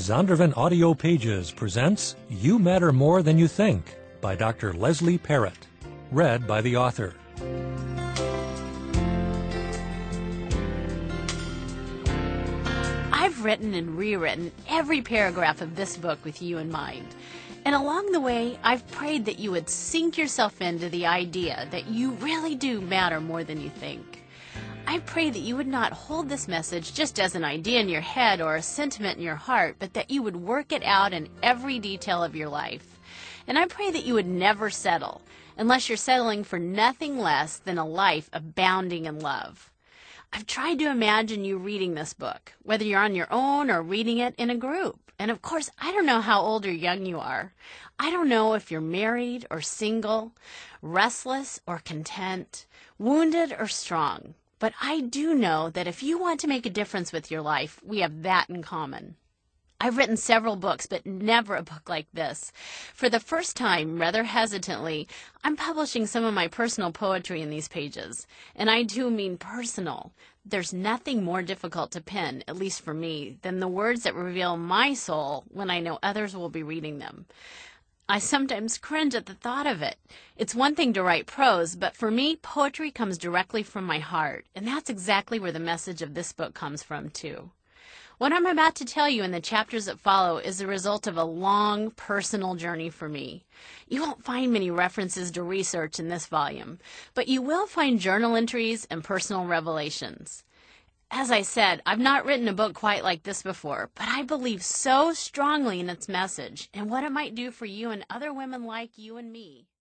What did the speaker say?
Zondervan Audio Pages presents You Matter More Than You Think by Dr. Leslie Parrott. Read by the author. I've written and rewritten every paragraph of this book with you in mind. And along the way, I've prayed that you would sink yourself into the idea that you really do matter more than you think. I pray that you would not hold this message just as an idea in your head or a sentiment in your heart, but that you would work it out in every detail of your life. And I pray that you would never settle, unless you're settling for nothing less than a life abounding in love. I've tried to imagine you reading this book, whether you're on your own or reading it in a group. And of course, I don't know how old or young you are. I don't know if you're married or single, restless or content, wounded or strong. But I do know that if you want to make a difference with your life, we have that in common. I've written several books, but never a book like this. For the first time, rather hesitantly, I'm publishing some of my personal poetry in these pages. And I do mean personal. There's nothing more difficult to pen, at least for me, than the words that reveal my soul when I know others will be reading them. I sometimes cringe at the thought of it. It's one thing to write prose, but for me, poetry comes directly from my heart, and that's exactly where the message of this book comes from, too. What I'm about to tell you in the chapters that follow is the result of a long, personal journey for me. You won't find many references to research in this volume, but you will find journal entries and personal revelations. As I said, I've not written a book quite like this before, but I believe so strongly in its message and what it might do for you and other women like you and me.